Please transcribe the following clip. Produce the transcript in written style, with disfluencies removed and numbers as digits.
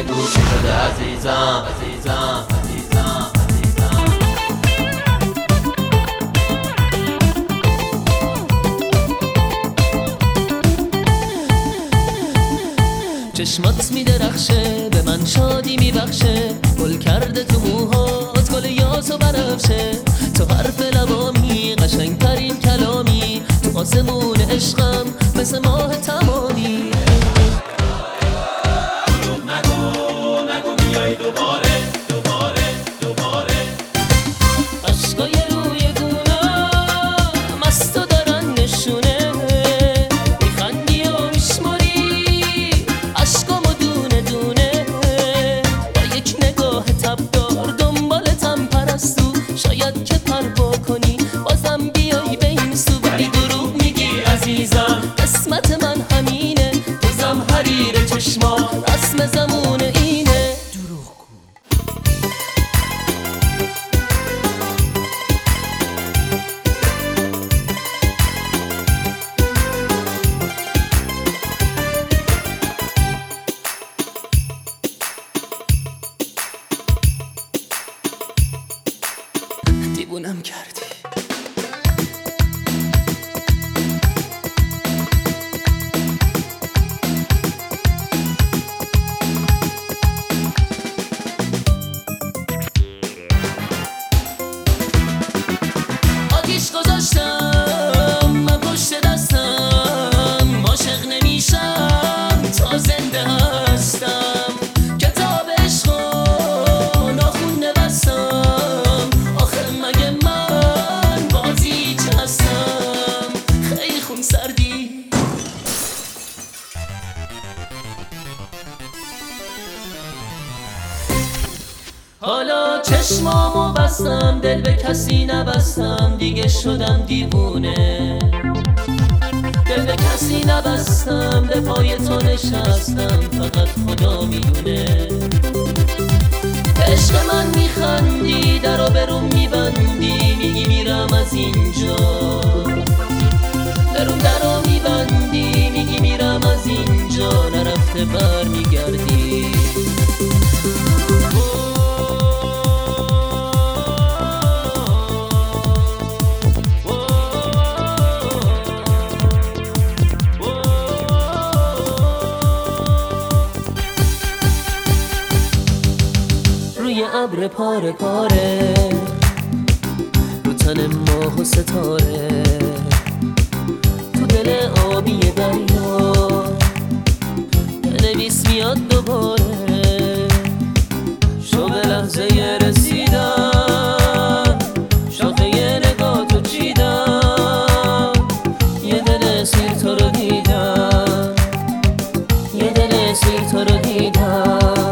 بگو چی شده عزیزم عزیزم عزیزم عزیزم. چشمات میدرخشه به من شادی میبخشه، گل کرده تو موهات گل یاس و بنفشه، تو حرف لبامی قشنگترین کلامی، تو آسمون عشقم مثل ماه تمامی. نگو بیای دوباره دوباره دوباره. عشقای روی گونم از تو دارن نشونه، میخندی و میشماری عشقامو دونه دونه، با یک نگاه تبدار دنبالتم پرستو، شاید که پروا کنی بازم بیای به این سو. ولی دروغ میگی عزیزم قسمت من همینه، تو زمحریر چشما رسم زمون اینه. دروغ گو. دیوونم کردی. آتیش گذاشتم من پشت دستم، عاشق نمیشم تا زنده هستم، کتاب عشقو ناخون نبستم، آخه مگه من بازی چه هستم؟ خیلی خون سردی. حالا چشمامو بستم دل به کسی نبستم، دیگه شدم دیوونه. دل به کسی نبستم به پای تو نشستم، فقط خدا میدونه. عشق من میخندی درو بروم میبندی، میگی میرم از اینجا، بروم درو میبندی میگی میرم از اینجا، نرفته بر میگردی. روی ابر پاره پاره، رو تن ماه و ستاره، تو دل آبی دریا بنویس میاد دوباره. شو به لحظه رسیدن شاخه نگاه تو چیدم، یه دل سیر تو رو دیدم، یه دل سیر تو رو دیدم.